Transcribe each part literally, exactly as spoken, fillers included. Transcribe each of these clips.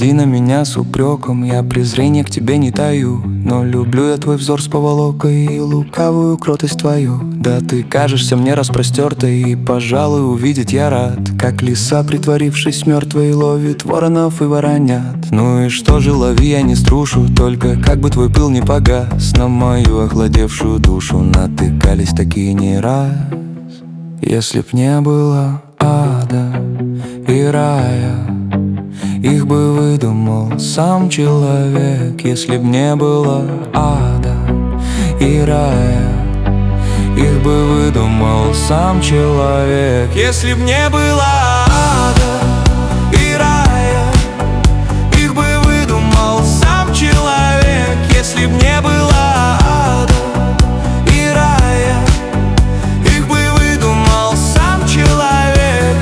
гляди на меня с упреком, я презрения к тебе не таю. Но люблю я твой взор с поволокой и лукавую кротость твою. Да ты кажешься мне распростертой, и, пожалуй, увидеть я рад, как лиса, притворившись мертвой, ловит воронов и воронят. Ну и что же, лови, я не струшу, только как бы твой пыл не погас. На мою охладевшую душу натыкались такие не раз. Если б не было ада и рая, их бы выдумал сам человек. Если б не было ада и рая, их бы выдумал сам человек. Если б не было ада и рая, их бы выдумал сам человек. Если б не было ада и рая, их бы выдумал сам человек.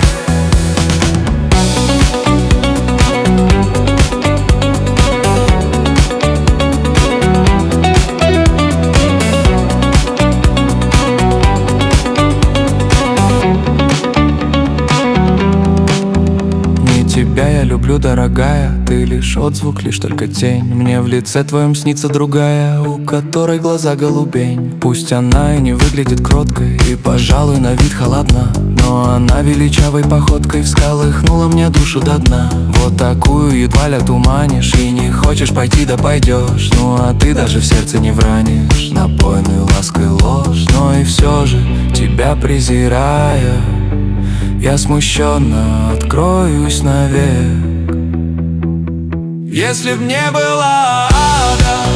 Тебя я люблю, дорогая, ты лишь отзвук, лишь только тень. Мне в лице твоем снится другая, у которой глаза голубень. Пусть она и не выглядит кроткой, и, пожалуй, на вид холодна, но она величавой походкой всколыхнула мне душу до дна. Вот такую едва ли отуманишь, и не хочешь пойти, да пойдешь. Ну а ты даже в сердце не вранишь, напойную лаской ложь. Но и все же, тебя презирая, я смущенно откроюсь навек. Если б не было ада